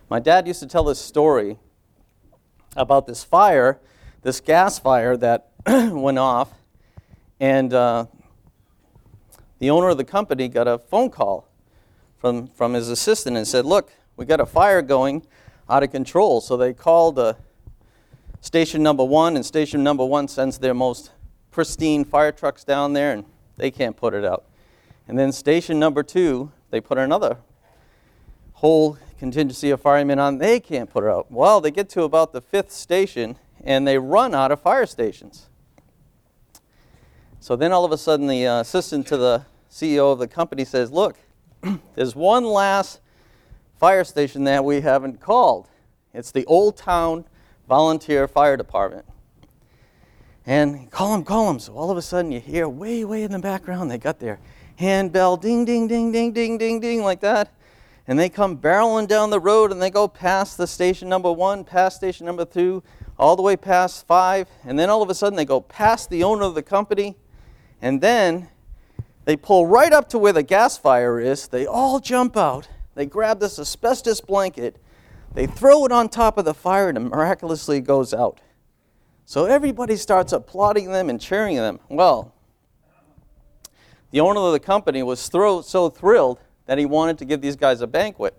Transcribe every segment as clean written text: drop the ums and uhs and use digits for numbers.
My dad used to tell this story about this fire, this gas fire that went off, and the owner of the company got a phone call from his assistant and said, look, we got a fire going out of control. So they called station number 1, and station number 1 sends their most pristine fire trucks down there, and they can't put it out. And then station number 2, they put another whole contingency of firemen on, they can't put it out. Well, they get to about the 5th station, and they run out of fire stations. So then all of a sudden the assistant to the CEO of the company says, look, there's one last fire station that we haven't called. It's the Old Town Volunteer Fire Department. And call them. So all of a sudden you hear way in the background, they got their handbell, ding, ding, ding, ding, ding, ding, ding, like that. And they come barreling down the road, and they go past the station number 1, past station number 2, all the way past 5. And then all of a sudden they go past the owner of the company. And then they pull right up to where the gas fire is. They all jump out. They grab this asbestos blanket. They throw it on top of the fire, and it miraculously goes out. So everybody starts applauding them and cheering them. Well, the owner of the company was so thrilled that he wanted to give these guys a banquet.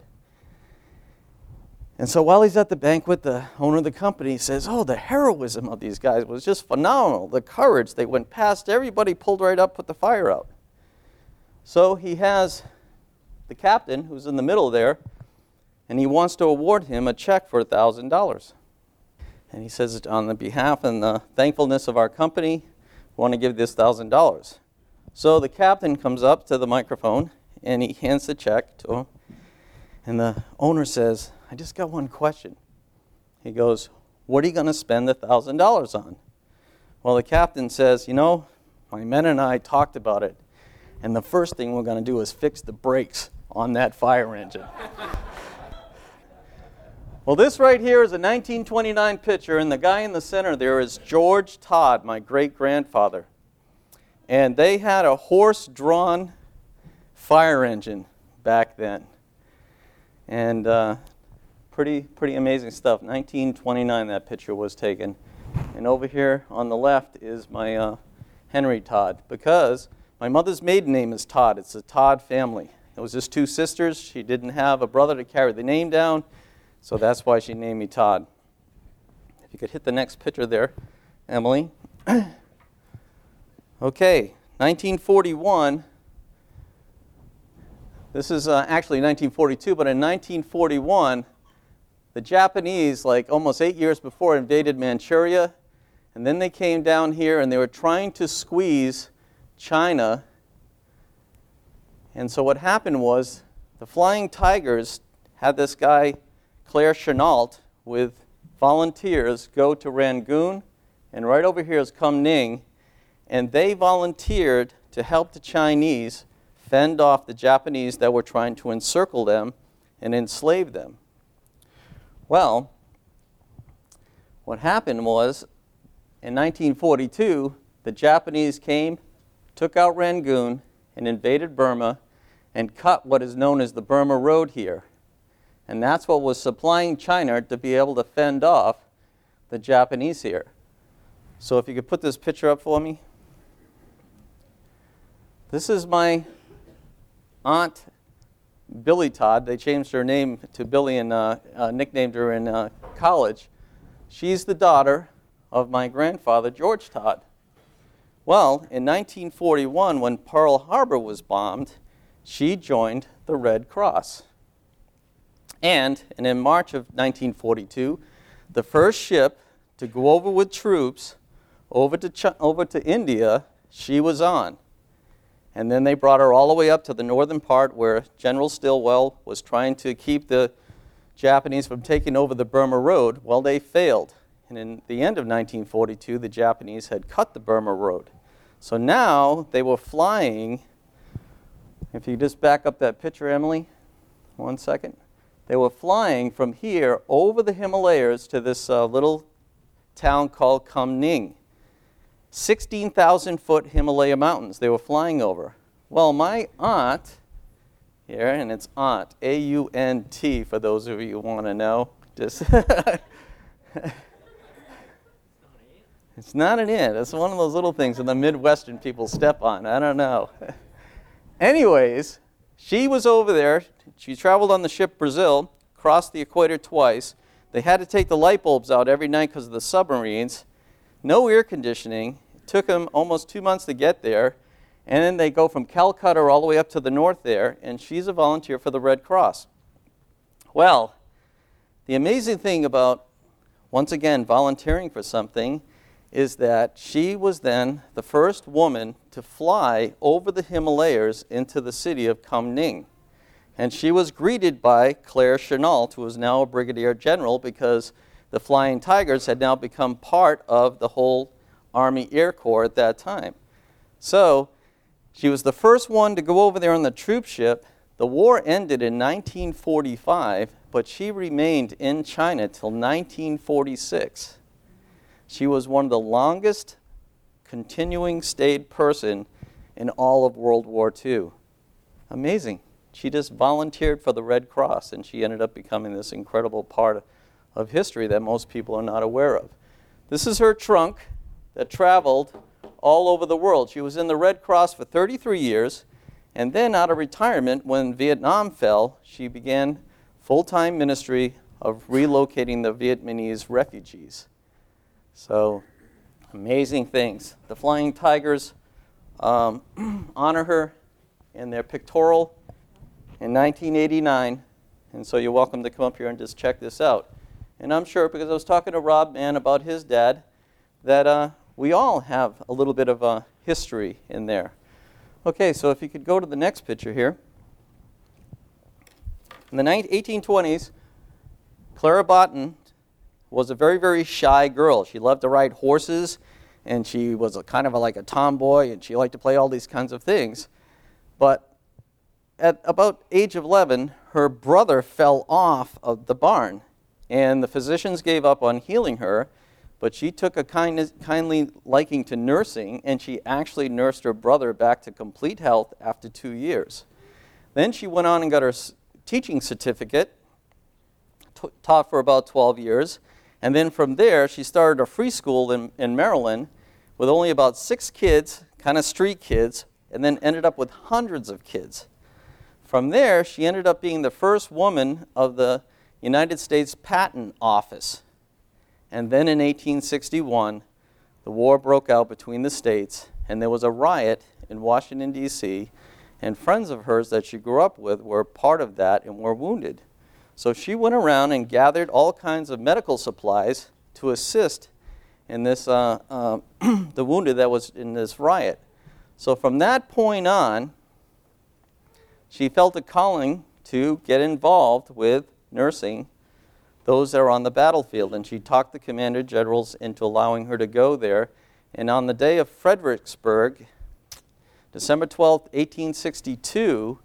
And so while he's at the banquet, the owner of the company says, oh, the heroism of these guys was just phenomenal. The courage. They went past everybody, pulled right up, put the fire out. So he has the captain, who's in the middle there, and he wants to award him a check for $1,000. And he says, on the behalf and the thankfulness of our company, we want to give this $1,000. So the captain comes up to the microphone, and he hands the check to him. And the owner says, I just got one question. He goes, what are you going to spend the $1,000 on? Well, the captain says, my men and I talked about it, and the first thing we're going to do is fix the brakes on that fire engine. Well, this right here is a 1929 picture, and the guy in the center there is George Todd, my great-grandfather. And they had a horse-drawn fire engine back then. And pretty amazing stuff. 1929 that picture was taken. And over here on the left is my Henry Todd, because my mother's maiden name is Todd. It's the Todd family. It was just 2 sisters. She didn't have a brother to carry the name down, so that's why she named me Todd. If you could hit the next picture there, Emily. Okay, 1941. This is actually 1942, but in 1941, the Japanese, like almost 8 years before, invaded Manchuria, and then they came down here and they were trying to squeeze China. And so what happened was the Flying Tigers had this guy, Claire Chennault, with volunteers go to Rangoon, and right over here is Kunming, and they volunteered to help the Chinese fend off the Japanese that were trying to encircle them and enslave them. Well, what happened was, in 1942, the Japanese came, took out Rangoon, and invaded Burma, and cut what is known as the Burma Road here. And that's what was supplying China to be able to fend off the Japanese here. So if you could put this picture up for me. This is my aunt, Billy Todd. They changed her name to Billy and nicknamed her in college. She's the daughter of my grandfather, George Todd. Well, in 1941, when Pearl Harbor was bombed, she joined the Red Cross. And in March of 1942, the first ship to go over with troops over to India, she was on. And then they brought her all the way up to the northern part where General Stilwell was trying to keep the Japanese from taking over the Burma Road. Well, they failed. And in the end of 1942, the Japanese had cut the Burma Road. So now they were flying. If you just back up that picture, Emily, 1 second. They were flying from here over the Himalayas to this little town called Kunming. 16,000-foot Himalaya mountains they were flying over. Well, my aunt here, and it's Aunt, A-U-N-T, for those of you who want to know. Just It's not an ant. It's one of those little things that the Midwestern people step on. I don't know. Anyways, she was over there. She traveled on the ship Brazil, crossed the equator twice. They had to take the light bulbs out every night because of the submarines. No air conditioning. It took them almost 2 months to get there. And then they go from Calcutta all the way up to the north there, and she's a volunteer for the Red Cross. Well, the amazing thing about, once again, volunteering for something is that she was then the first woman to fly over the Himalayas into the city of Kunming. And she was greeted by Claire Chennault, who is now a brigadier general, because the Flying Tigers had now become part of the whole Army Air Corps at that time. So she was the first one to go over there on the troop ship. The war ended in 1945, but she remained in China till 1946. She was one of the longest continuing stayed person in all of World War II. Amazing. She just volunteered for the Red Cross, and she ended up becoming this incredible part of history that most people are not aware of. This is her trunk that traveled all over the world. She was in the Red Cross for 33 years, and then out of retirement, when Vietnam fell, she began full-time ministry of relocating the Vietnamese refugees. So, amazing things. The Flying Tigers honor her in their pictorial in 1989, and so you're welcome to come up here and just check this out. And I'm sure, because I was talking to Rob Mann about his dad, that we all have a little bit of a history in there. Okay, so if you could go to the next picture here. In the 1820s, Clara Botten was a very, very shy girl. She loved to ride horses, and she was kind of like a tomboy, and she liked to play all these kinds of things. But at about age of 11, her brother fell off of the barn, and the physicians gave up on healing her, but she took a kindly liking to nursing, and she actually nursed her brother back to complete health after 2 years. Then she went on and got her teaching certificate, taught for about 12 years, and then from there she started a free school in Maryland with only about 6 kids, kind of street kids, and then ended up with hundreds of kids. From there, she ended up being the first woman of the United States Patent Office. And then in 1861, the war broke out between the states, and there was a riot in Washington, D.C., and friends of hers that she grew up with were part of that and were wounded. So she went around and gathered all kinds of medical supplies to assist in this, the wounded that was in this riot. So from that point on, she felt a calling to get involved with nursing those that are on the battlefield, and she talked the commander generals into allowing her to go there. And on the day of Fredericksburg, September 1862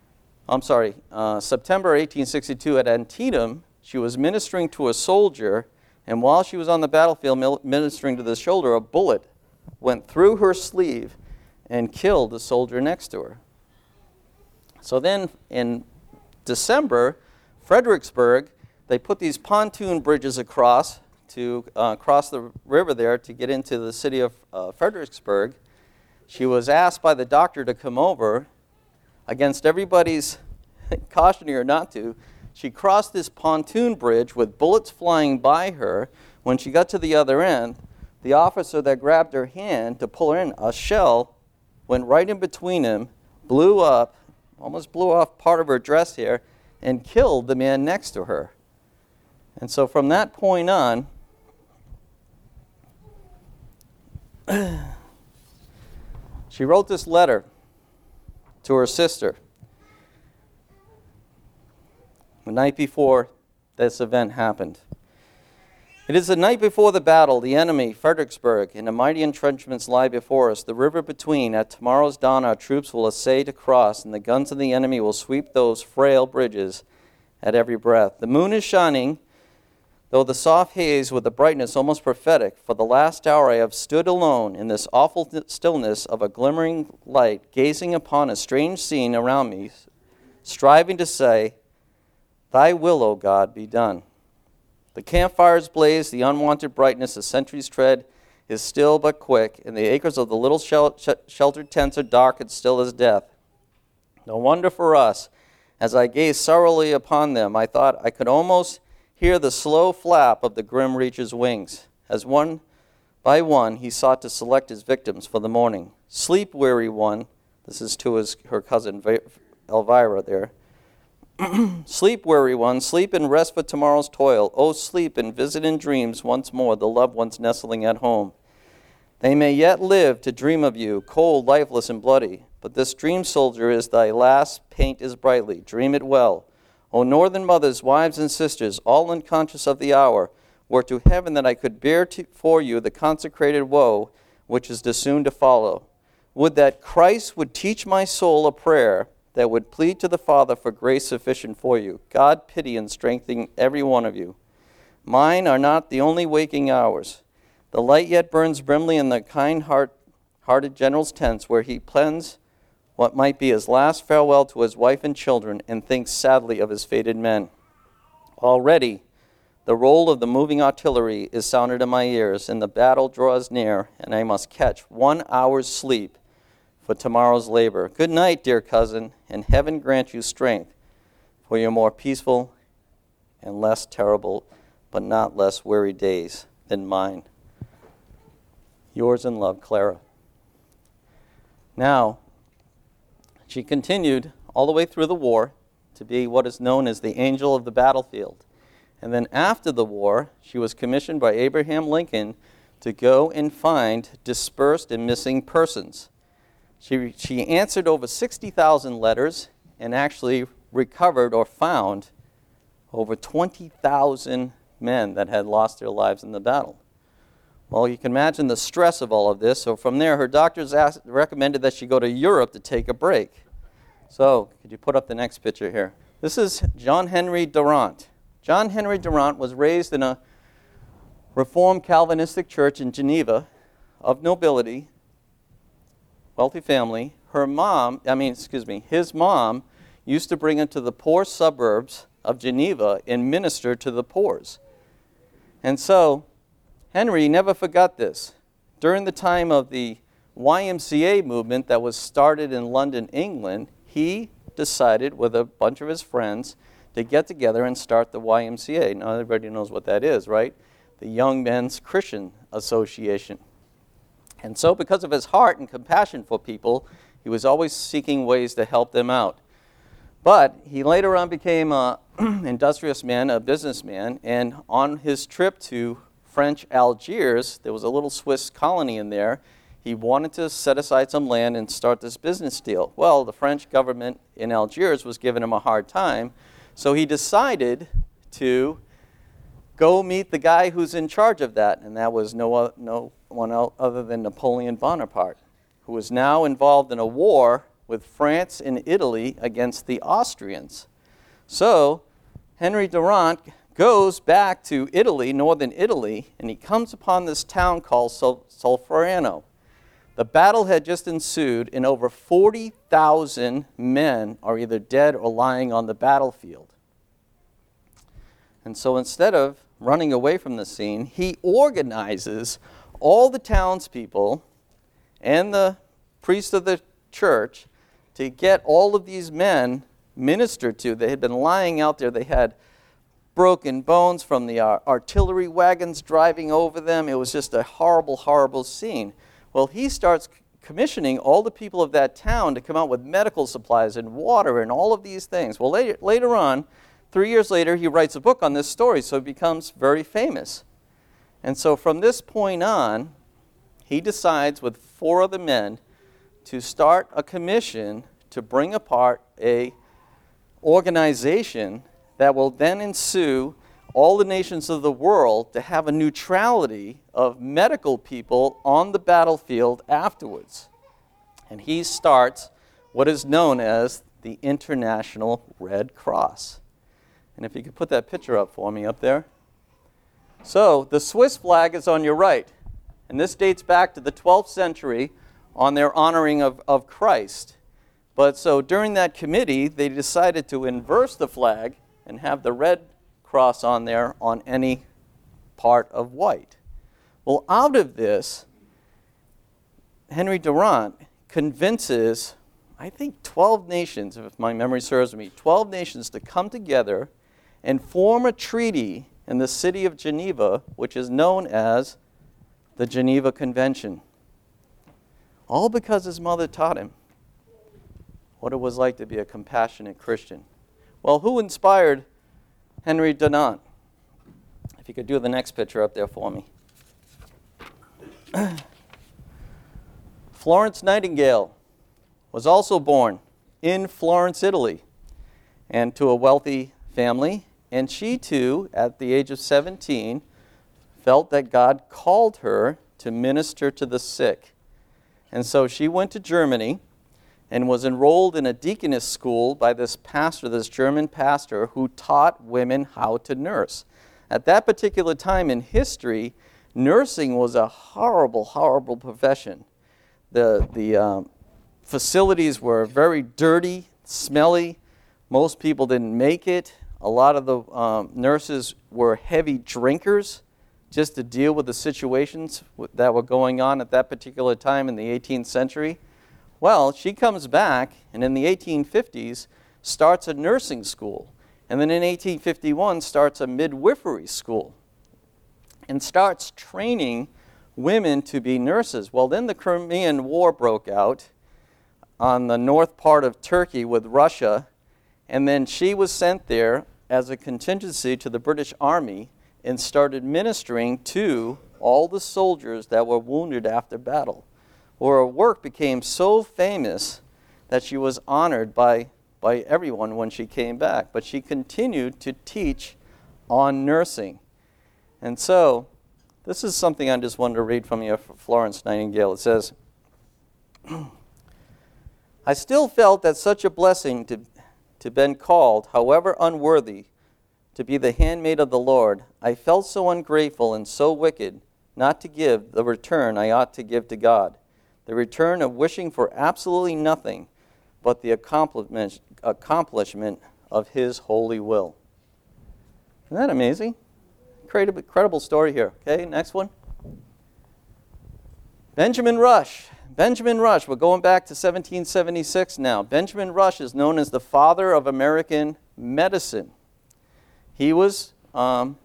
at Antietam, she was ministering to a soldier, and while she was on the battlefield ministering to the shoulder, a bullet went through her sleeve and killed the soldier next to her. So then in December, Fredericksburg, they put these pontoon bridges across to cross the river there to get into the city of Fredericksburg. She was asked by the doctor to come over. Against everybody's cautioning her not to, she crossed this pontoon bridge with bullets flying by her. When she got to the other end, the officer that grabbed her hand to pull her in, a shell went right in between them, blew up, almost blew off part of her dress here, and killed the man next to her. And so from that point on, she wrote this letter to her sister the night before this event happened. It is the night before the battle, the enemy, Fredericksburg, and the mighty entrenchments lie before us. The river between, at tomorrow's dawn our troops will essay to cross, and the guns of the enemy will sweep those frail bridges at every breath. The moon is shining, though the soft haze with a brightness almost prophetic. For the last hour I have stood alone in this awful stillness of a glimmering light, gazing upon a strange scene around me, striving to say, "Thy will, O God, be done." The campfires blaze, the unwanted brightness, the sentries tread is still but quick, and the acres of the little sheltered tents are dark and still as death. No wonder for us, as I gazed sorrowfully upon them, I thought I could almost hear the slow flap of the grim Reacher's wings, as one by one he sought to select his victims for the morning. Sleep, weary one, this is to her cousin Elvira there. Sleep, weary one, sleep and rest for tomorrow's toil. Oh, sleep and visit in dreams once more the loved ones nestling at home. They may yet live to dream of you, cold, lifeless, and bloody. But this dream, soldier, is thy last, paint is brightly. Dream it well. O northern mothers, wives, and sisters, all unconscious of the hour, were to heaven that I could bear for you the consecrated woe which is soon to follow. Would that Christ would teach my soul a prayer that would plead to the Father for grace sufficient for you. God pity and strengthen every one of you. Mine are not the only waking hours. The light yet burns brimly in the kind-hearted general's tents, where he plans what might be his last farewell to his wife and children, and thinks sadly of his fated men. Already the roll of the moving artillery is sounded in my ears, and the battle draws near, and I must catch 1 hour's sleep for tomorrow's labor. Good night, dear cousin, and heaven grant you strength for your more peaceful and less terrible, but not less weary days than mine. Yours in love, Clara. Now, she continued all the way through the war to be what is known as the angel of the battlefield. And then after the war, she was commissioned by Abraham Lincoln to go and find dispersed and missing persons. She answered over 60,000 letters and actually recovered or found over 20,000 men that had lost their lives in the battle. Well, you can imagine the stress of all of this. So from there, her doctors recommended that she go to Europe to take a break. So could you put up the next picture here? This is John Henry Durant. John Henry Durant was raised in a Reformed Calvinistic church in Geneva of nobility, wealthy family. His mom used to bring him to the poor suburbs of Geneva and minister to the poor. And so Henry never forgot this. During the time of the YMCA movement that was started in London, England, he decided with a bunch of his friends to get together and start the YMCA. Now everybody knows what that is, right? The Young Men's Christian Association. And so because of his heart and compassion for people, he was always seeking ways to help them out. But he later on became an industrious man, a businessman, and on his trip to French Algiers, there was a little Swiss colony in there. He wanted to set aside some land and start this business deal. Well, the French government in Algiers was giving him a hard time, so he decided to go meet the guy who's in charge of that, and that was no one else other than Napoleon Bonaparte, who was now involved in a war with France and Italy against the Austrians. So Henry Durant goes back to Italy, northern Italy, and he comes upon this town called Solferino. The battle had just ensued, and over 40,000 men are either dead or lying on the battlefield. And so instead of running away from the scene, he organizes all the townspeople and the priest of the church to get all of these men ministered to. They had been lying out there. They had broken bones from the artillery wagons driving over them. It was just a horrible, horrible scene. Well, he starts commissioning all the people of that town to come out with medical supplies and water and all of these things. Well, later on, 3 years later, he writes a book on this story, so he becomes very famous. And so from this point on, he decides with 4 other men to start a commission to bring apart a organization that will then ensue all the nations of the world to have a neutrality of medical people on the battlefield afterwards. And he starts what is known as the International Red Cross. And if you could put that picture up for me up there. So the Swiss flag is on your right. And this dates back to the 12th century on their honoring of Christ. But so during that committee, they decided to inverse the flag and have the red cross on there on any part of white. Well, out of this, Henry Durant convinces, I think, 12 nations, if my memory serves me, 12 nations to come together and form a treaty in the city of Geneva, which is known as the Geneva Convention. All because his mother taught him what it was like to be a compassionate Christian. Well, who inspired Henry Dunant? If you could do the next picture up there for me. Florence Nightingale was also born in Florence, Italy, and to a wealthy family. And she too, at the age of 17, felt that God called her to minister to the sick. And so she went to Germany and was enrolled in a deaconess school by this pastor, this German pastor, who taught women how to nurse. At that particular time in history, nursing was a horrible, horrible profession. The facilities were very dirty, smelly. Most people didn't make it. A lot of the nurses were heavy drinkers just to deal with the situations that were going on at that particular time in the 18th century. Well, she comes back and in the 1850s starts a nursing school. And then in 1851 starts a midwifery school and starts training women to be nurses. Well, then the Crimean War broke out on the north part of Turkey with Russia, and then she was sent there as a contingency to the British Army and started ministering to all the soldiers that were wounded after battle. Well, her work became so famous that she was honored by everyone when she came back. But she continued to teach on nursing. And so, this is something I just wanted to read from you for Florence Nightingale. It says, I still felt that such a blessing to been called, however unworthy, to be the handmaid of the Lord. I felt so ungrateful and so wicked not to give the return I ought to give to God, the return of wishing for absolutely nothing but the accomplishment of His holy will. Isn't that amazing? Incredible story here. Okay, next one. Benjamin Rush. Benjamin Rush, we're going back to 1776 now. Benjamin Rush is known as the father of American medicine. He was born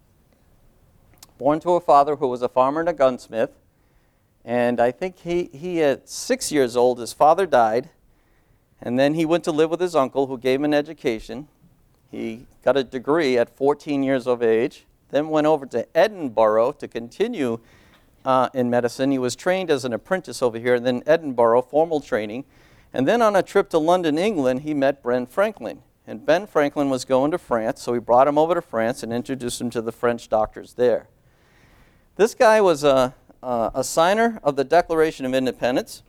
to a father who was a farmer and a gunsmith. And I think he at 6 years old, his father died. And then he went to live with his uncle who gave him an education. He got a degree at 14 years of age. Then went over to Edinburgh to continue in medicine. He was trained as an apprentice over here, and then Edinburgh, formal training. And then on a trip to London, England, he met Ben Franklin. And Ben Franklin was going to France, so he brought him over to France and introduced him to the French doctors there. This guy was a signer of the Declaration of Independence.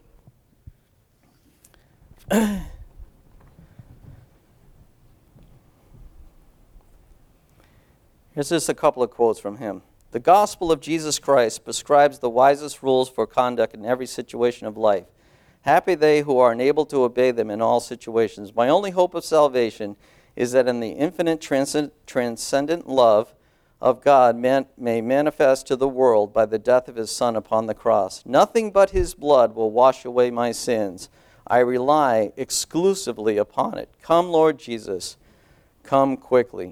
Here's just a couple of quotes from him. The gospel of Jesus Christ prescribes the wisest rules for conduct in every situation of life. Happy they who are enabled to obey them in all situations. My only hope of salvation is that in the infinite transcendent love of God may manifest to the world by the death of His Son upon the cross. Nothing but His blood will wash away my sins. I rely exclusively upon it. Come, Lord Jesus, come quickly.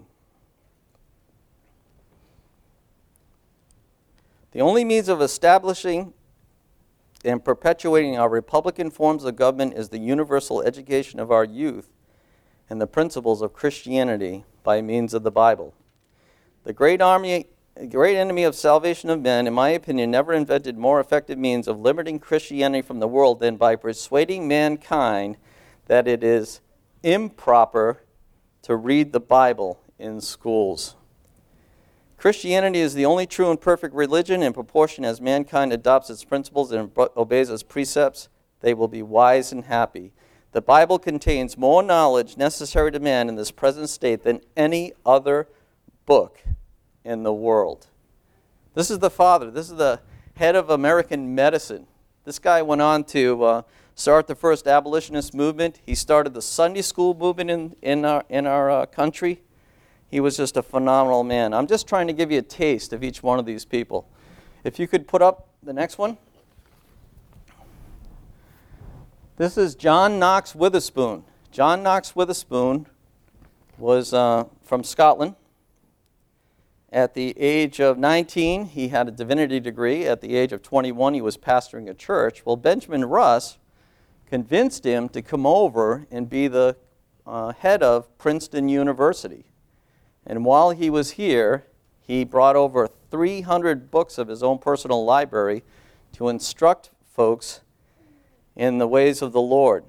The only means of establishing and perpetuating our republican forms of government is the universal education of our youth and the principles of Christianity by means of the Bible. The great enemy of salvation of men, in my opinion, never invented more effective means of limiting Christianity from the world than by persuading mankind that it is improper to read the Bible in schools. Christianity is the only true and perfect religion. In proportion as mankind adopts its principles and obeys its precepts, they will be wise and happy. The Bible contains more knowledge necessary to man in this present state than any other book in the world. This is the father. This is the head of American medicine. This guy went on to start the first abolitionist movement. He started the Sunday school movement in our country. He was just a phenomenal man. I'm just trying to give you a taste of each one of these people. If you could put up the next one. This is John Knox Witherspoon. John Knox Witherspoon was from Scotland. At the age of 19, he had a divinity degree. At the age of 21, he was pastoring a church. Well, Benjamin Rush convinced him to come over and be the head of Princeton University. And while he was here, he brought over 300 books of his own personal library to instruct folks in the ways of the Lord.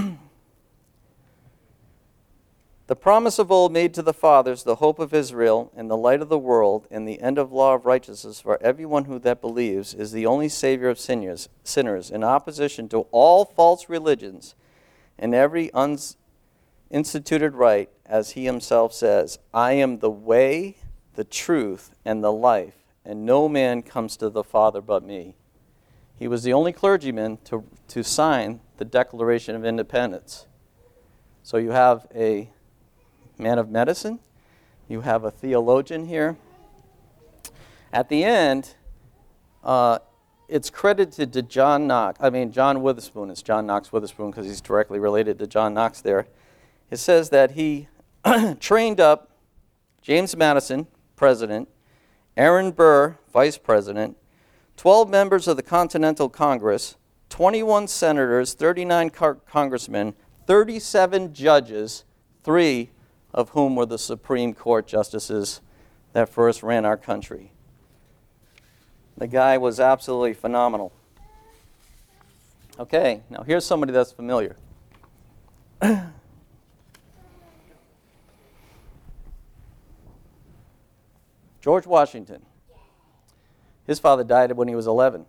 The promise of old made to the fathers, the hope of Israel, and the light of the world, and the end of law of righteousness for everyone who that believes, is the only Savior of sinners, in opposition to all false religions and every instituted right, as he himself says, I am the way, the truth, and the life, and no man comes to the Father but me. He was the only clergyman to sign the Declaration of Independence. So you have a man of medicine, you have a theologian here. At the end, it's credited to John Witherspoon. It's John Knox Witherspoon because he's directly related to John Knox there. It says that he trained up James Madison, president, Aaron Burr, vice president, 12 members of the Continental Congress, 21 senators, 39 congressmen, 37 judges, 3 of whom were the Supreme Court justices that first ran our country. The guy was absolutely phenomenal. Okay, now here's somebody that's familiar. George Washington. His father died when he was 11.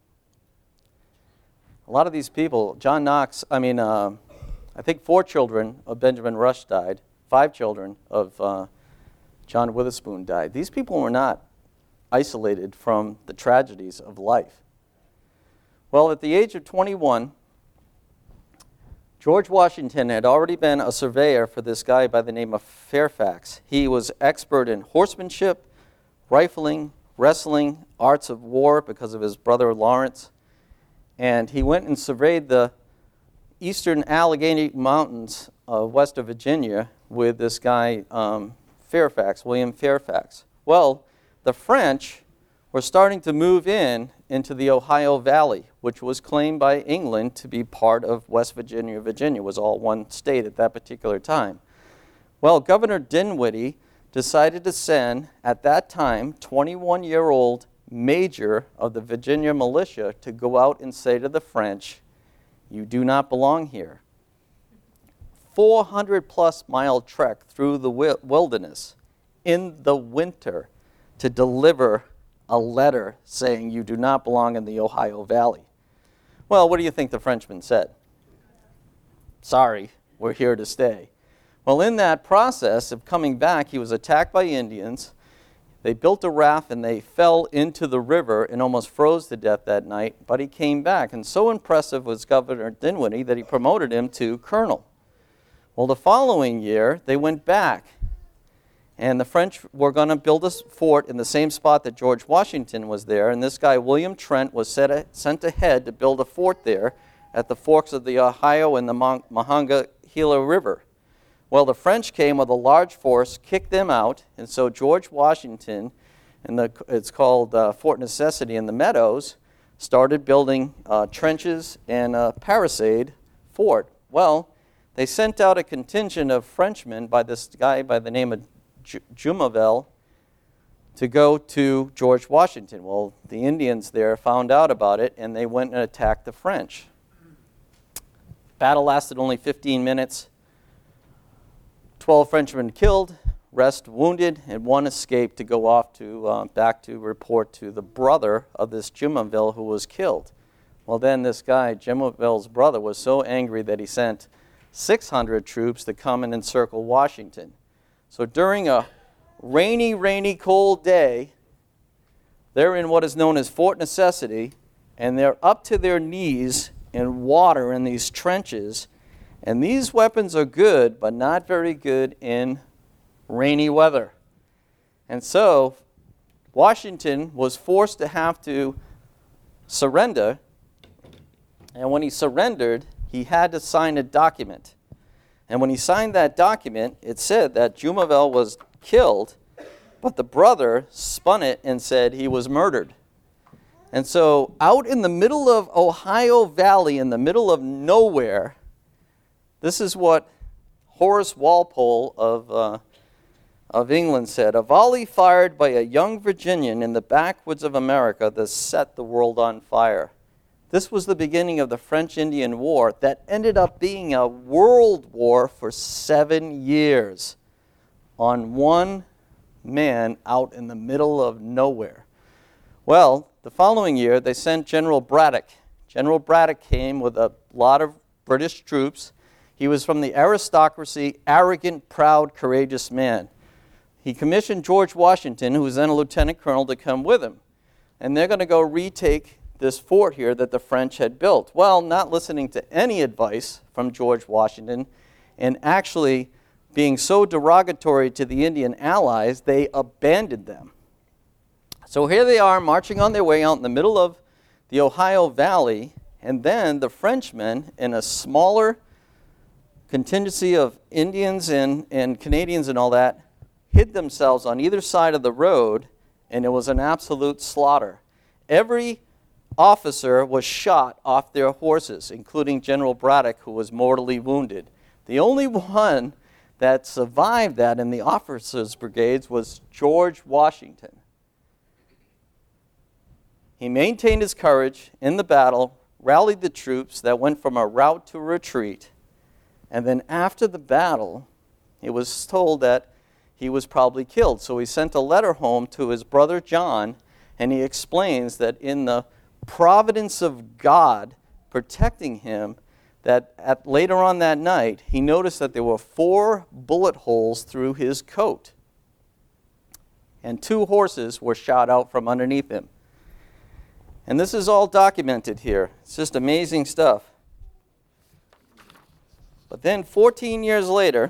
A lot of these people, I think 4 children of Benjamin Rush died. 5 children of John Witherspoon died. These people were not isolated from the tragedies of life. Well, at the age of 21, George Washington had already been a surveyor for this guy by the name of Fairfax. He was expert in horsemanship, rifling, wrestling, arts of war because of his brother Lawrence. And he went and surveyed the eastern Allegheny Mountains west of Virginia with this guy Fairfax, William Fairfax. Well, the French were starting to move into the Ohio Valley, which was claimed by England to be part of West Virginia. Virginia was all one state at that particular time. Well, Governor Dinwiddie decided to send, at that time, 21-year-old major of the Virginia militia to go out and say to the French, you do not belong here. 400-plus mile trek through the wilderness in the winter to deliver a letter saying you do not belong in the Ohio Valley. Well, what do you think the Frenchman said? Sorry, we're here to stay. Well, in that process of coming back, he was attacked by Indians. They built a raft and they fell into the river and almost froze to death that night, but he came back. And so impressive was Governor Dinwiddie that he promoted him to colonel. Well, the following year, they went back, and the French were going to build a fort in the same spot that George Washington was there, and this guy, William Trent, was sent ahead to build a fort there at the forks of the Ohio and the Monongahela River. Well, the French came with a large force, kicked them out, and so George Washington, and it's called Fort Necessity in the Meadows, started building trenches and a palisade fort. Well, they sent out a contingent of Frenchmen by this guy by the name of Jumonville to go to George Washington. Well, the Indians there found out about it, and they went and attacked the French. Battle lasted only 15 minutes. 12 Frenchmen killed, rest wounded, and 1 escaped to go off to back to report to the brother of this Jumonville who was killed. Well, then this guy, Jumonville's brother, was so angry that he sent 600 troops to come and encircle Washington. So during a rainy, cold day, they're in what is known as Fort Necessity, and they're up to their knees in water in these trenches. And these weapons are good, but not very good in rainy weather. And so Washington was forced to have to surrender. And when he surrendered, he had to sign a document. And when he signed that document, it said that Jumonville was killed, but the brother spun it and said he was murdered. And so out in the middle of Ohio Valley, in the middle of nowhere, this is what Horace Walpole of England said: "A volley fired by a young Virginian in the backwoods of America that set the world on fire." This was the beginning of the French-Indian War that ended up being a world war for 7 years on one man out in the middle of nowhere. Well, the following year, they sent General Braddock. General Braddock came with a lot of British troops. He was from the aristocracy, arrogant, proud, courageous man. He commissioned George Washington, who was then a lieutenant colonel, to come with him. And they're going to go retake this fort here that the French had built. Well, not listening to any advice from George Washington, and actually being so derogatory to the Indian allies, they abandoned them. So here they are marching on their way out in the middle of the Ohio Valley, and then the Frenchmen, in a smaller contingency of Indians and Canadians and all that, hid themselves on either side of the road, and it was an absolute slaughter. Every officer was shot off their horses, including General Braddock, who was mortally wounded. The only one that survived that in the officers' brigades was George Washington. He maintained his courage in the battle, rallied the troops that went from a rout to a retreat, and then after the battle, it was told that he was probably killed. So he sent a letter home to his brother John, and he explains that in the providence of God protecting him, that later on that night, he noticed that there were 4 bullet holes through his coat, and 2 horses were shot out from underneath him. And this is all documented here. It's just amazing stuff. But then 14 years later,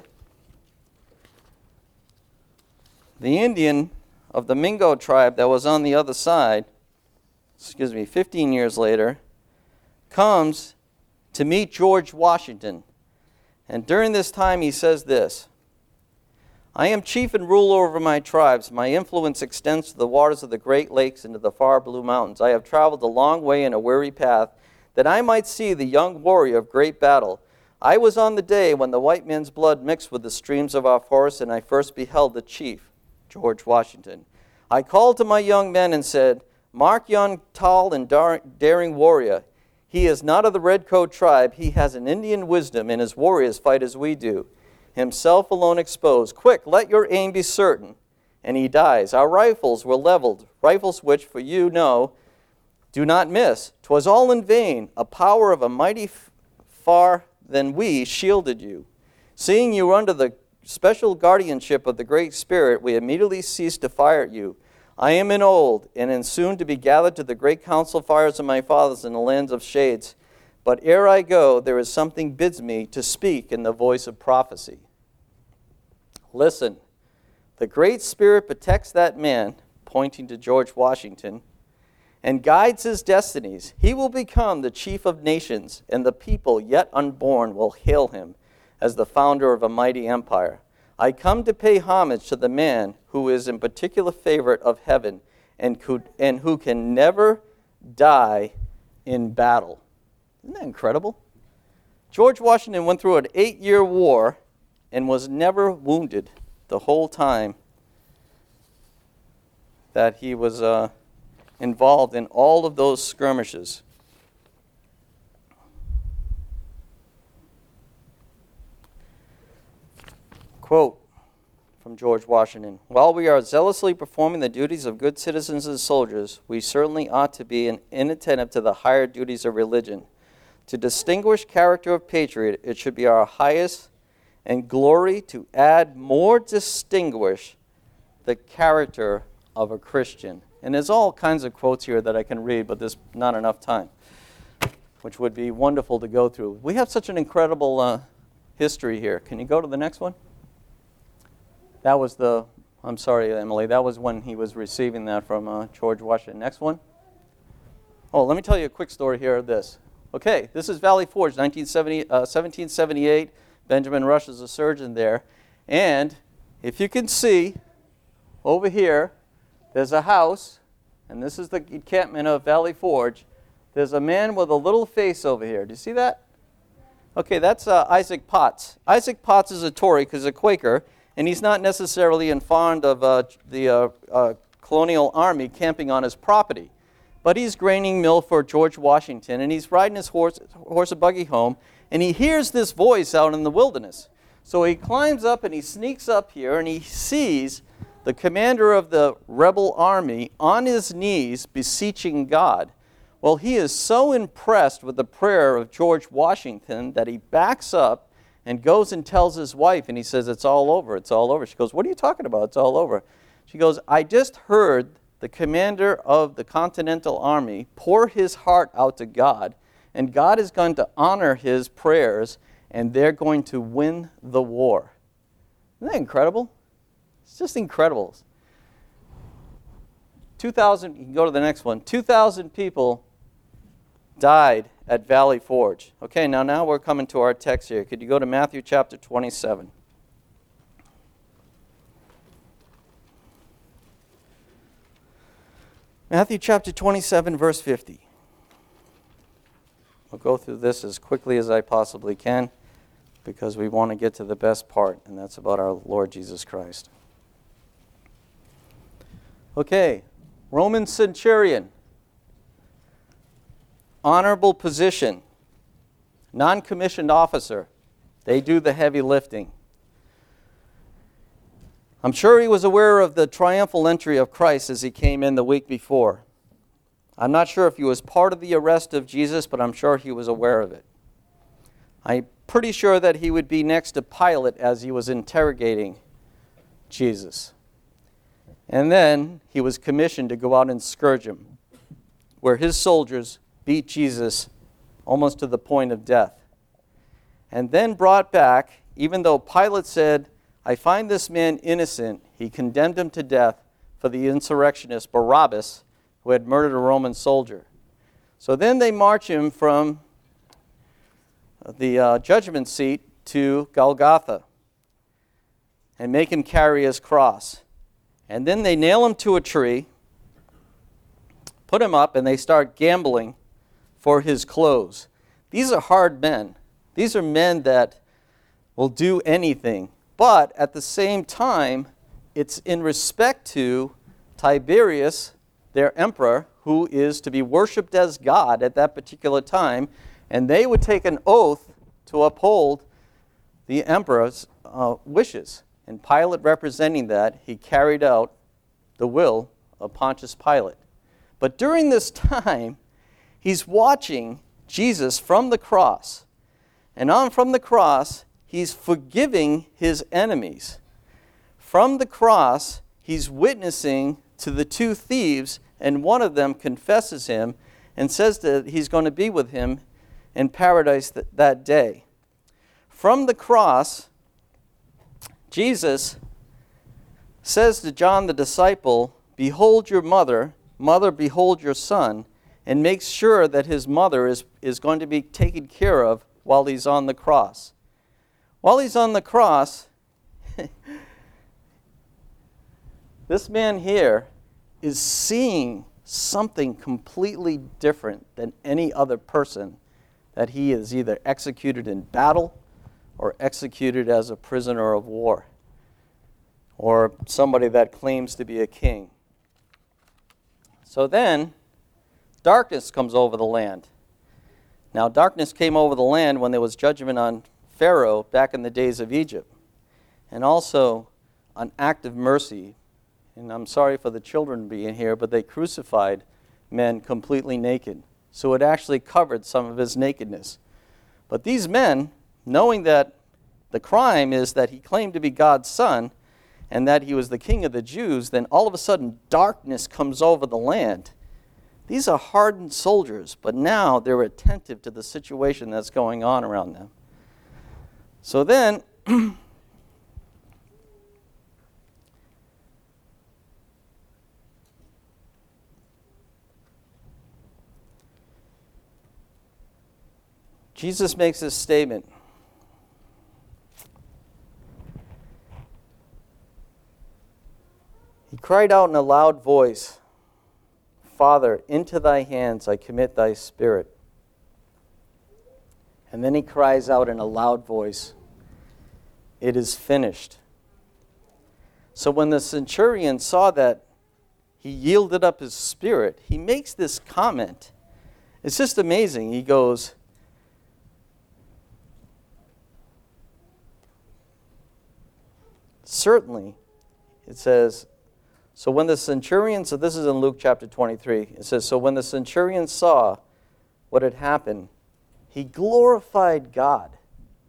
the Indian of the Mingo tribe that was on the other side, 15 years later, comes to meet George Washington. And during this time he says this: "I am chief and ruler over my tribes. My influence extends to the waters of the Great Lakes and to the far blue mountains. I have traveled a long way in a weary path, that I might see the young warrior of great battle. I was on the day when the white man's blood mixed with the streams of our forests, and I first beheld the chief, George Washington. I called to my young men and said, 'Mark yon tall and daring warrior. He is not of the Redcoat tribe. He has an Indian wisdom, and his warriors fight as we do. Himself alone exposed. Quick, let your aim be certain.' And he dies. Our rifles were leveled, rifles which, for you know, do not miss. 'Twas all in vain. A power of a mighty far than we shielded you. Seeing you were under the special guardianship of the Great Spirit, we immediately ceased to fire at you. I am an old, and am soon to be gathered to the great council fires of my fathers in the lands of shades. But ere I go, there is something bids me to speak in the voice of prophecy. Listen, the Great Spirit protects that man," pointing to George Washington, "and guides his destinies. He will become the chief of nations, and the people yet unborn will hail him as the founder of a mighty empire. I come to pay homage to the man who is in particular favorite of heaven and who can never die in battle." Isn't that incredible? George Washington went through an 8-year war and was never wounded the whole time that he was involved in all of those skirmishes. Quote from George Washington: "While we are zealously performing the duties of good citizens and soldiers, we certainly ought to be inattentive to the higher duties of religion. To distinguish character of patriot, it should be our highest and glory to add more distinguish the character of a Christian." And there's all kinds of quotes here that I can read, but there's not enough time. which would be wonderful to go through. We have such an incredible history here. Can you go to the next one? That was I'm sorry, Emily, that was when he was receiving that from George Washington. Next one. Oh, let me tell you a quick story here of this. Okay, this is Valley Forge, 1778. Benjamin Rush is a surgeon there. And if you can see, over here, there's a house, and this is the encampment of Valley Forge. There's a man with a little face over here. Do you see that? Okay, that's Isaac Potts. Isaac Potts is a Tory because he's a Quaker, and he's not necessarily fond of the colonial army camping on his property. But he's graining mill for George Washington, and he's riding his horse and buggy home, and he hears this voice out in the wilderness. So he climbs up and he sneaks up here, and he sees the commander of the rebel army on his knees beseeching God. Well, he is so impressed with the prayer of George Washington that he backs up and goes and tells his wife, and he says, "It's all over, it's all over." She goes, "What are you talking about? It's all over." She goes, "I just heard the commander of the Continental Army pour his heart out to God, and God is going to honor his prayers, and they're going to win the war." Isn't that incredible? It's just incredible. 2,000, you can go to the next one. 2,000 people died at Valley Forge. Okay, now we're coming to our text here. Could you go to Matthew chapter 27? Matthew chapter 27, verse 50. I'll go through this as quickly as I possibly can because we want to get to the best part, and that's about our Lord Jesus Christ. Okay, Roman centurion, honorable position, non-commissioned officer. They do the heavy lifting. I'm sure he was aware of the triumphal entry of Christ as he came in the week before. I'm not sure if he was part of the arrest of Jesus, but I'm sure he was aware of it. I'm pretty sure that he would be next to Pilate as he was interrogating Jesus. And then he was commissioned to go out and scourge him, where his soldiers beat Jesus almost to the point of death. And then brought back, even though Pilate said, "I find this man innocent," he condemned him to death for the insurrectionist Barabbas, who had murdered a Roman soldier. So then they march him from the judgment seat to Golgotha and make him carry his cross. And then they nail him to a tree, put him up, and they start gambling for his clothes. These are hard men. These are men that will do anything. But at the same time, it's in respect to Tiberius, their emperor, who is to be worshipped as God at that particular time, and they would take an oath to uphold the emperor's wishes. And Pilate, representing that, he carried out the will of Pontius Pilate. But during this time, he's watching Jesus from the cross. And on from the cross, he's forgiving his enemies. From the cross, he's witnessing to the two thieves, and one of them confesses him and says that he's going to be with him in paradise that day. From the cross, Jesus says to John the disciple, "Behold your mother, mother, behold your son," and makes sure that his mother is going to be taken care of while he's on the cross. While he's on the cross, this man here is seeing something completely different than any other person that he is either executed in battle or executed as a prisoner of war, or somebody that claims to be a king. So then, darkness comes over the land. Now, darkness came over the land when there was judgment on Pharaoh back in the days of Egypt, and also an act of mercy. And I'm sorry for the children being here, but they crucified men completely naked. So it actually covered some of his nakedness. But these men, knowing that the crime is that he claimed to be God's son and that he was the king of the Jews, then all of a sudden darkness comes over the land. These are hardened soldiers, but now they're attentive to the situation that's going on around them. So then, Jesus makes this statement. He cried out in a loud voice, "Father, into thy hands I commit thy spirit." And then he cries out in a loud voice, "It is finished." So when the centurion saw that he yielded up his spirit, he makes this comment. It's just amazing. He goes, certainly, it says, so when the centurion, so this is in Luke chapter 23, it says, so when the centurion saw what had happened, he glorified God.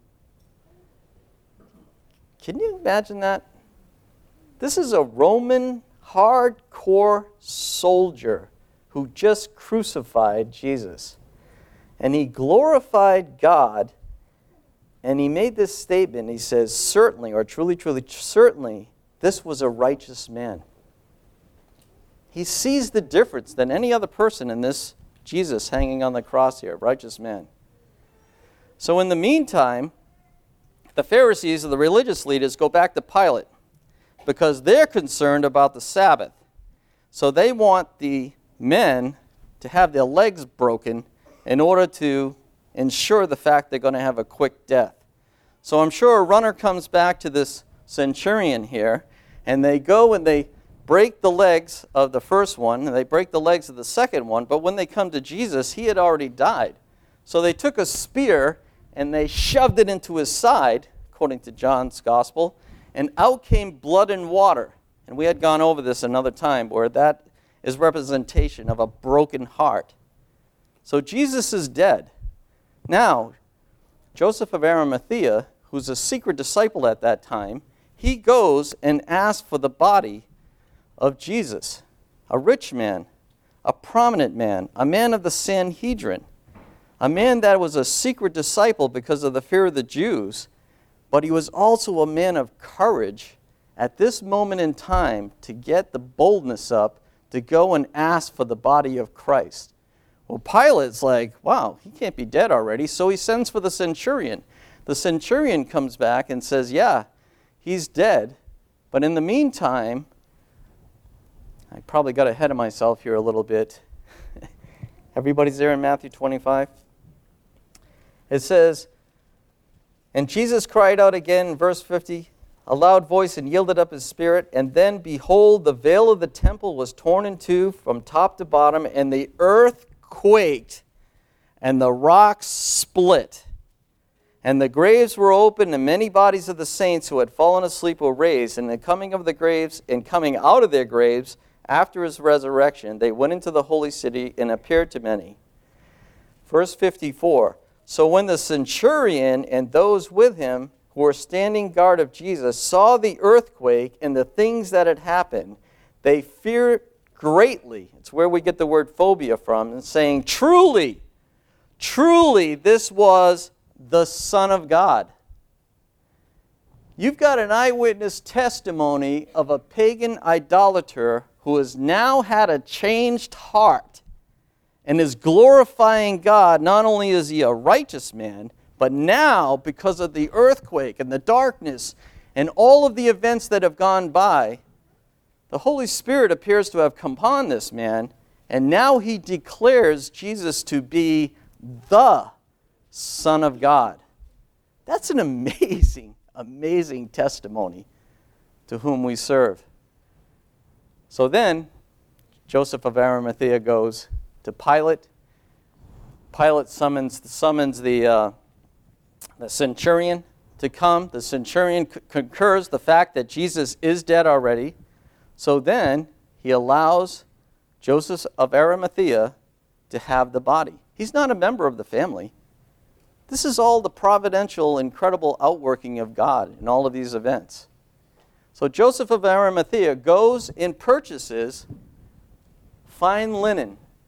Can you imagine that? This is a Roman hardcore soldier who just crucified Jesus. And he glorified God, and he made this statement. He says, certainly, or truly, truly, certainly, this was a righteous man. He sees the difference than any other person in this Jesus hanging on the cross here, righteous man. So in the meantime, the Pharisees or the religious leaders go back to Pilate because they're concerned about the Sabbath. So they want the men to have their legs broken in order to ensure the fact they're going to have a quick death. So I'm sure a runner comes back to this centurion here, and they go and they break the legs of the first one, and they break the legs of the second one, but when they come to Jesus, he had already died. So they took a spear and they shoved it into his side, according to John's gospel, and out came blood and water. And we had gone over this another time, where that is representation of a broken heart. So Jesus is dead. Now, Joseph of Arimathea, who's a secret disciple at that time, he goes and asks for the body of Jesus, a rich man, a prominent man, a man of the Sanhedrin, a man that was a secret disciple because of the fear of the Jews, but he was also a man of courage at this moment in time to get the boldness up to go and ask for the body of Christ. Well, Pilate's like, wow, he can't be dead already, so he sends for the centurion. The centurion comes back and says, yeah, he's dead, but in the meantime, I probably got ahead of myself here a little bit. Everybody's there in Matthew 25? It says, and Jesus cried out again, verse 50, a loud voice, and yielded up his spirit. And then, behold, the veil of the temple was torn in two from top to bottom, and the earth quaked, and the rocks split. And the graves were opened, and many bodies of the saints who had fallen asleep were raised. And the coming of the graves, and coming out of their graves after his resurrection, they went into the holy city and appeared to many. Verse 54, so when the centurion and those with him who were standing guard of Jesus saw the earthquake and the things that had happened, they feared greatly. It's where we get the word phobia from, and saying, truly, truly, this was the Son of God. You've got an eyewitness testimony of a pagan idolater who has now had a changed heart and is glorifying God. Not only is he a righteous man, but now, because of the earthquake and the darkness and all of the events that have gone by, the Holy Spirit appears to have come upon this man, and now he declares Jesus to be the Son of God. That's an amazing, amazing testimony to whom we serve. So then, Joseph of Arimathea goes to Pilate. Pilate summons the centurion to come. The centurion concurs the fact that Jesus is dead already. So then he allows Joseph of Arimathea to have the body. He's not a member of the family. This is all the providential, incredible outworking of God in all of these events. So Joseph of Arimathea goes and purchases fine linen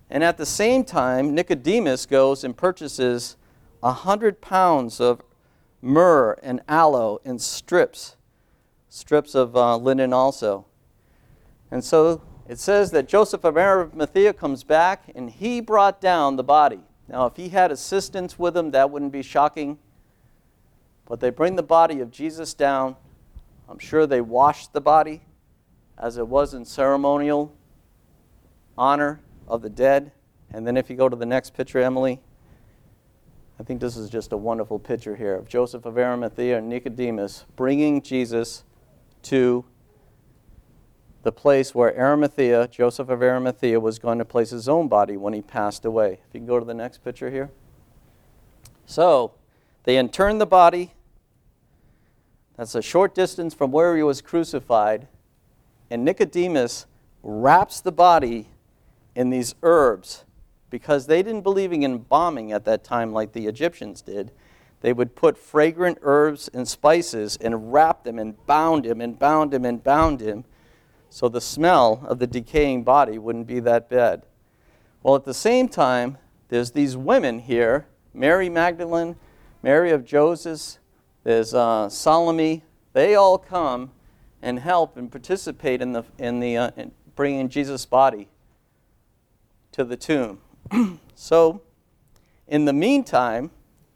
And at the same time, Nicodemus goes and purchases 100 pounds of myrrh and aloe and strips of linen also. And so it says that Joseph of Arimathea comes back, and he brought down the body. Now, if he had assistants with him, that wouldn't be shocking. But they bring the body of Jesus down. I'm sure they washed the body, as it was in ceremonial honor of the dead. And then if you go to the next picture, Emily, I think this is just a wonderful picture here of Joseph of Arimathea and Nicodemus bringing Jesus to the place where Arimathea, Joseph of Arimathea, was going to place his own body when he passed away. If you can go to the next picture here. So, they interned the body. That's a short distance from where he was crucified. And Nicodemus wraps the body in these herbs because they didn't believe in embalming at that time like the Egyptians did. They would put fragrant herbs and spices and wrap them and bound him and bound him and bound him so the smell of the decaying body wouldn't be that bad. Well, at the same time, there's these women here, Mary Magdalene, Mary of Joseph, there's Salome. They all come and help and participate in bringing Jesus' body to the tomb. So, in the meantime,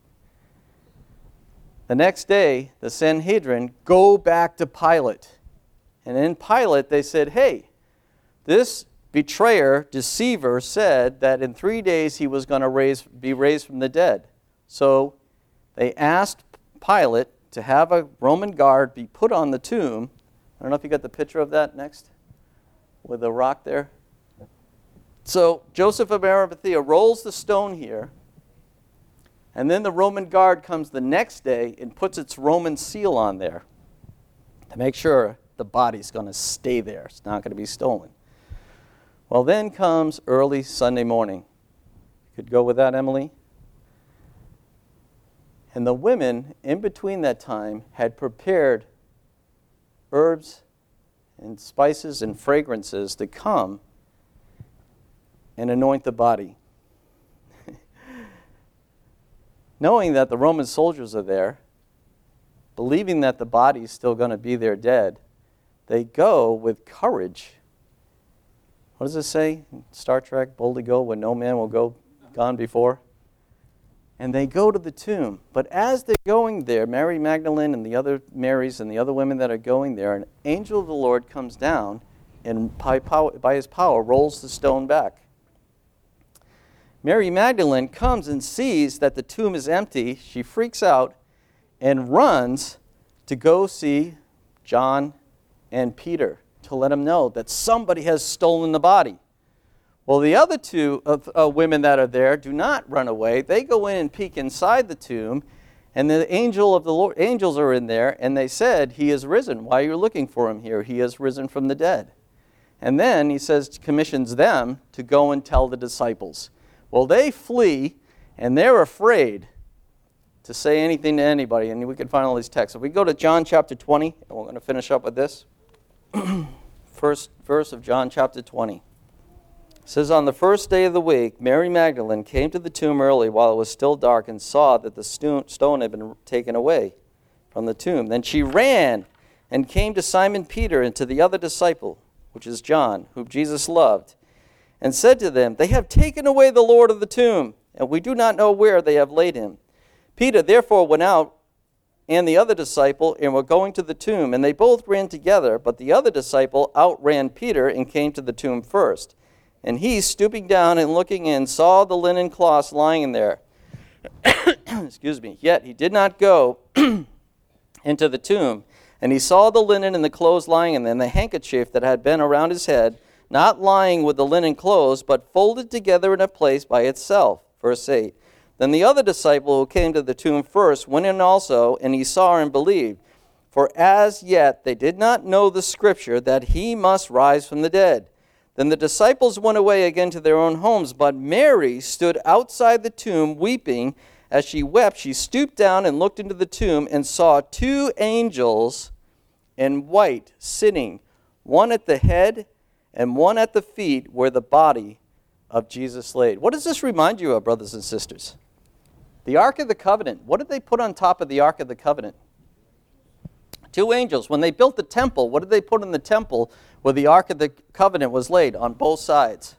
the next day, the Sanhedrin go back to Pilate. And in Pilate, they said, hey, this betrayer, deceiver, said that in 3 days he was going to be raised from the dead. So they asked Pilate to have a Roman guard be put on the tomb. I don't know if you got the picture of that next, with the rock there. So Joseph of Arimathea rolls the stone here, and then the Roman guard comes the next day and puts its Roman seal on there to make sure the body's going to stay there. It's not going to be stolen. Well, then comes early Sunday morning. You could go with that, Emily? And the women, in between that time, had prepared herbs and spices and fragrances to come and anoint the body. Knowing that the Roman soldiers are there, believing that the body's still going to be there dead, they go with courage. What does it say in Star Trek? Boldly go where no man will go gone before. And they go to the tomb. But as they're going there, Mary Magdalene and the other Marys and the other women that are going there, an angel of the Lord comes down and by his power rolls the stone back. Mary Magdalene comes and sees that the tomb is empty. She freaks out and runs to go see John and Peter to let them know that somebody has stolen the body. Well, the other two women that are there do not run away. They go in and peek inside the tomb, and the angels are in there, and they said, he is risen. Why are you looking for him here? He has risen from the dead. And then he commissions them to go and tell the disciples. Well, they flee, and they're afraid to say anything to anybody. And we can find all these texts. If we go to John chapter 20, and we're going to finish up with this. First verse of John chapter 20. It says, on the first day of the week, Mary Magdalene came to the tomb early while it was still dark and saw that the stone had been taken away from the tomb. Then she ran and came to Simon Peter and to the other disciple, which is John, whom Jesus loved, and said to them, they have taken away the Lord of the tomb, and we do not know where they have laid him. Peter therefore went out and the other disciple and were going to the tomb, and they both ran together, but the other disciple outran Peter and came to the tomb first. And he, stooping down and looking in, saw the linen cloths lying there. Excuse me. Yet he did not go into the tomb. And he saw the linen and the clothes lying in there, and the handkerchief that had been around his head, not lying with the linen clothes, but folded together in a place by itself. Verse 8. Then the other disciple who came to the tomb first went in also, and he saw and believed. For as yet they did not know the scripture that he must rise from the dead. Then the disciples went away again to their own homes, but Mary stood outside the tomb weeping. As she wept, she stooped down and looked into the tomb and saw two angels in white sitting, one at the head and one at the feet where the body of Jesus laid. What does this remind you of, brothers and sisters? The Ark of the Covenant. What did they put on top of the Ark of the Covenant? 2 angels. When they built the temple, what did they put in the temple where the Ark of the Covenant was laid on both sides?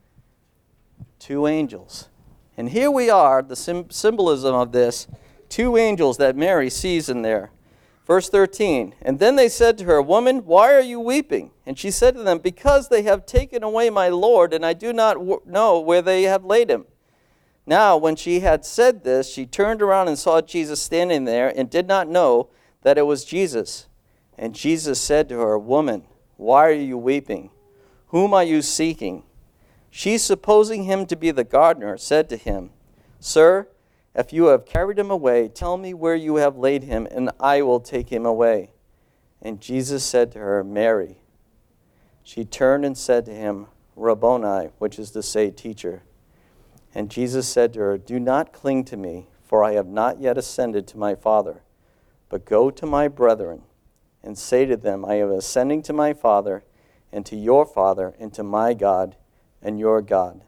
2 angels. And here we are, the symbolism of this, 2 angels that Mary sees in there. Verse 13, and then they said to her, Woman, why are you weeping? And she said to them, Because they have taken away my Lord, and I do not know where they have laid him. Now, when she had said this, she turned around and saw Jesus standing there, and did not know that it was Jesus. And Jesus said to her, Woman, why are you weeping? Whom are you seeking? She, supposing him to be the gardener, said to him, Sir, if you have carried him away, tell me where you have laid him, and I will take him away. And Jesus said to her, Mary. She turned and said to him, Rabboni, which is to say, teacher. And Jesus said to her, Do not cling to me, for I have not yet ascended to my Father. But go to my brethren, and say to them, I am ascending to my Father, and to your Father, and to my God, and your God.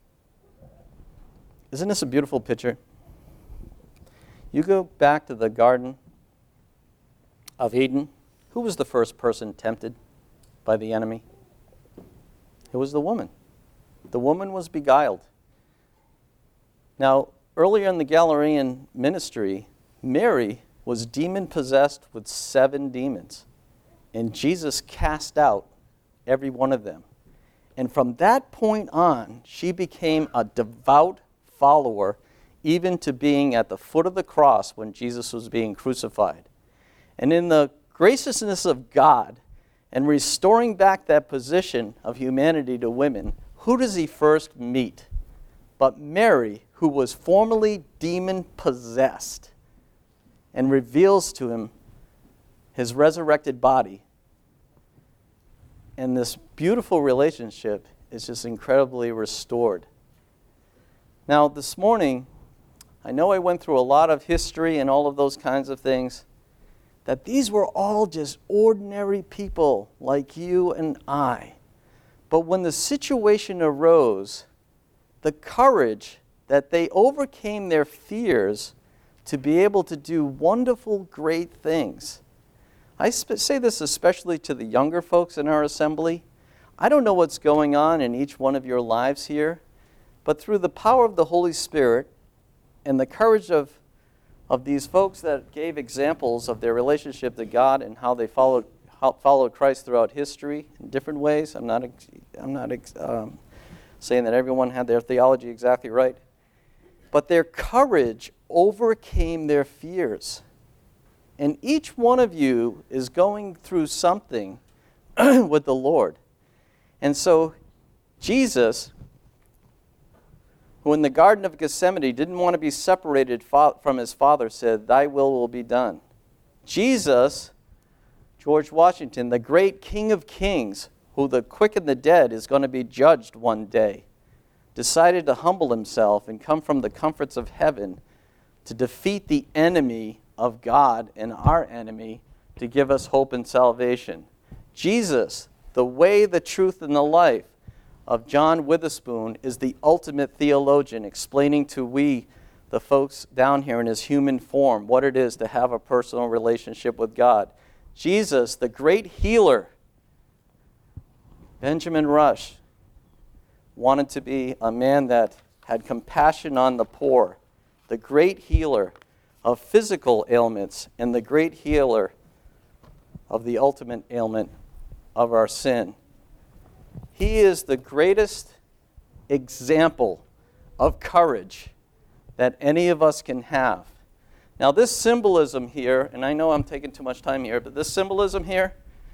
Isn't this a beautiful picture? You go back to the Garden of Eden. Who was the first person tempted by the enemy? It was the woman. The woman was beguiled. Now, earlier in the Galilean ministry, Mary was demon-possessed with 7 demons. And Jesus cast out every one of them. And from that point on, she became a devout follower, even to being at the foot of the cross when Jesus was being crucified. And in the graciousness of God and restoring back that position of humanity to women, who does he first meet? But Mary, who was formerly demon-possessed, and reveals to him his resurrected body. And this beautiful relationship is just incredibly restored. Now, this morning, I know I went through a lot of history and all of those kinds of things, that these were all just ordinary people like you and I. But when the situation arose, the courage that they overcame their fears to be able to do wonderful, great things. I say this especially to the younger folks in our assembly. I don't know what's going on in each one of your lives here, but through the power of the Holy Spirit and the courage of these folks that gave examples of their relationship to God and how they followed Christ throughout history in different ways. I'm not saying that everyone had their theology exactly right, but their courage overcame their fears. And each one of you is going through something with the Lord. And so Jesus, who in the Garden of Gethsemane didn't want to be separated from his Father, said, Thy will be done. Jesus, George Washington, the great King of Kings, who the quick and the dead is going to be judged one day, decided to humble himself and come from the comforts of heaven to defeat the enemy of God and our enemy to give us hope and salvation. Jesus, the way, the truth, and the life of John Witherspoon, is the ultimate theologian, explaining to we, the folks down here in his human form, what it is to have a personal relationship with God. Jesus, the great healer, Benjamin Rush, wanted to be a man that had compassion on the poor, the great healer of physical ailments and the great healer of the ultimate ailment of our sin. He is the greatest example of courage that any of us can have. Now, this symbolism here, and I know I'm taking too much time here, but this symbolism here,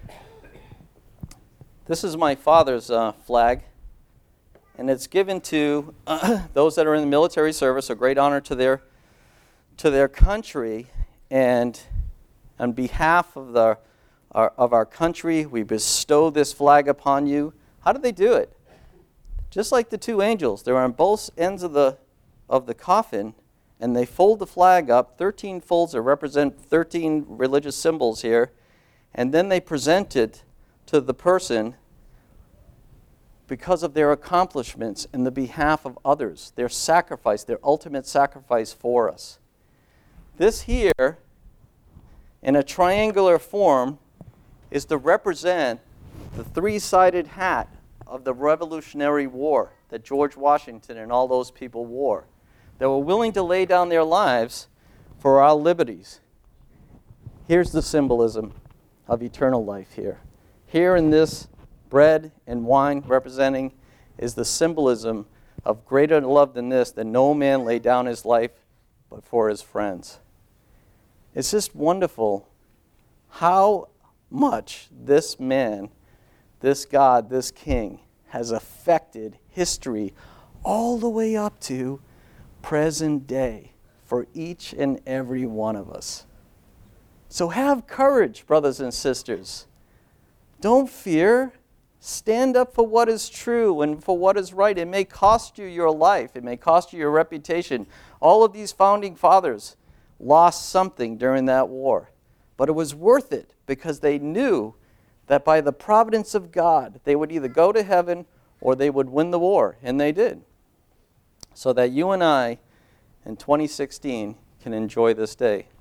this is my father's flag, and it's given to those that are in the military service, a great honor to their country, and on behalf of our country, we bestow this flag upon you. How did they do it? Just like the 2 angels, they're on both ends of the coffin, and they fold the flag up, 13 folds that represent 13 religious symbols here, and then they present it to the person because of their accomplishments in the behalf of others, their sacrifice, their ultimate sacrifice for us. This here, in a triangular form, is to represent the three-sided hat of the Revolutionary War that George Washington and all those people wore, that were willing to lay down their lives for our liberties. Here's the symbolism of eternal life here. Here in this bread and wine representing is the symbolism of greater love than this, that no man lay down his life but for his friends. It's just wonderful how much this man, this God, this King, has affected history all the way up to present day for each and every one of us. So have courage, brothers and sisters. Don't fear. Stand up for what is true and for what is right. It may cost you your life. It may cost you your reputation. All of these founding fathers lost something during that war. But it was worth it because they knew that by the providence of God, they would either go to heaven or they would win the war. And they did. So that you and I, in 2016, can enjoy this day.